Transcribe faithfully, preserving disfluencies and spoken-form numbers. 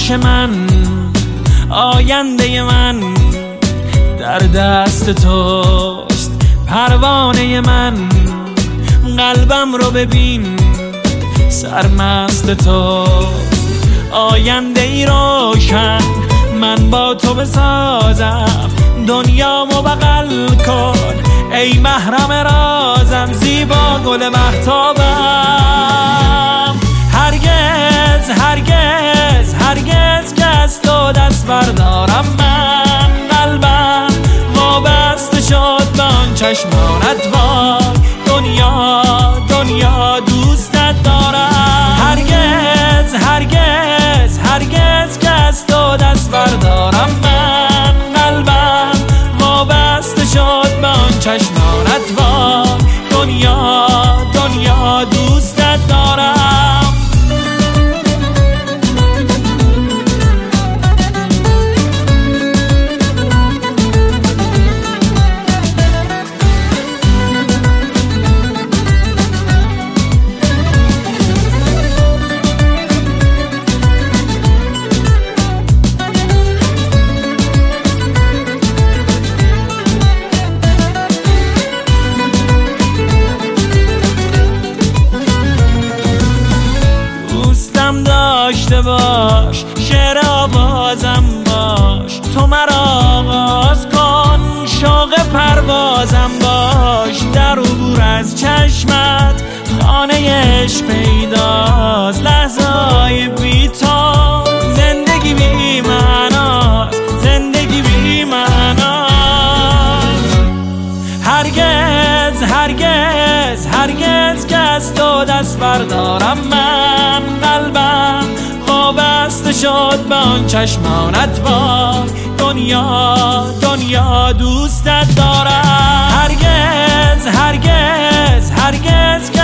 آرامش من، آینده من در دست توست. پروانه من، قلبم رو ببین سرمست توست. آینده ای روشن من با تو بسازم، دنیامو بغل کن ای محرم رازم، زیبا گل مهتابم. هرگز هرگز هرگز که از تو دست بردارم من، قلبم وابسته شد به آن چشمانت وای. دنیا دنیا دوستت دارم. هرگز هرگز هرگز که از تو دست بردارم من، قلبم وابسته شد به آن چشمانت وای. دنیا دنیا دوستت دارم. داشته باش شعر آوازم باش، تو مرا آغاز کن شوق پروازم باش. در عبور از چشمت خانه عشق پیداست، لحظه های بی تو زندگی بی معناست، زندگی بی معناست. هرگز هرگز هرگز که از تو دست بردارم من، قلبم وابسته شد به آن چشمانت وای. دنیا دنیا دوستت دارم. هرگز هرگز هرگز که